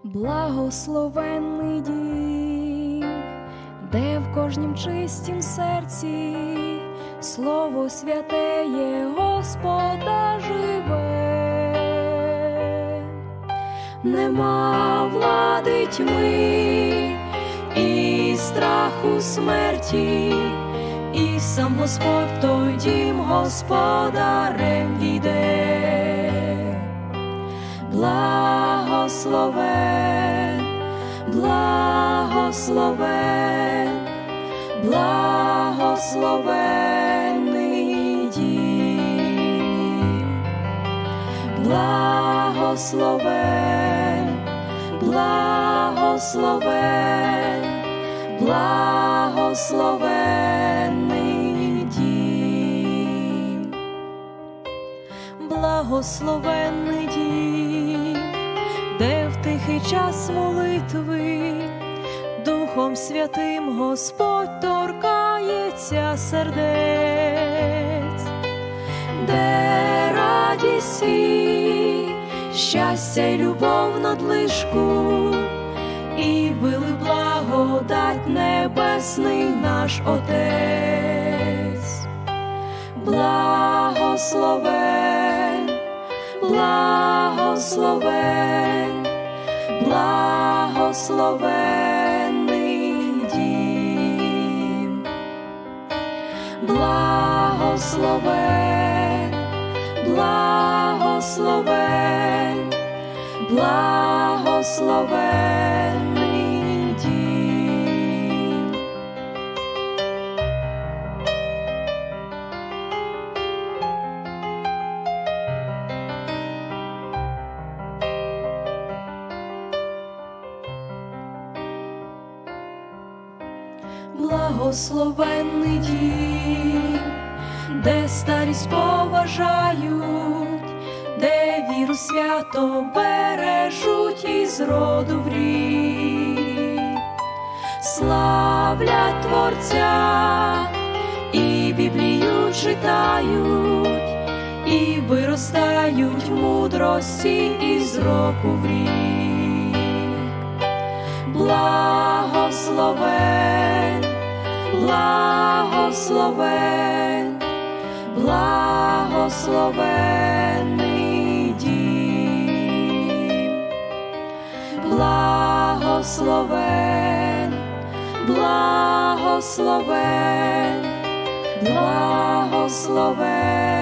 Благословенний дім, де в кожнім чистім серці Слово святеє Господа живе. Нема влади тьми і страху смерті, і сам Господь той дім господарем війде. Благословен, благословен, благословенний дім. Благословен, благословен, благословенний дім. Благословенний дім, де в тихий час молитви Духом Святим Господь торкається сердець, де радість і щастя й любов надлишку, і вили благодать небесний наш Отець. Благословен, благословен, благословенний дім. Благословен, благословен, благословенний дім. Благословенний дім, де старість поважають, де віру свято бережуть із роду в рід. Славлять Творця і Біблію читають, і виростають в мудрості із року в рік. Благословен, благословен, благословенний дім. Благословен, благословен, благословен.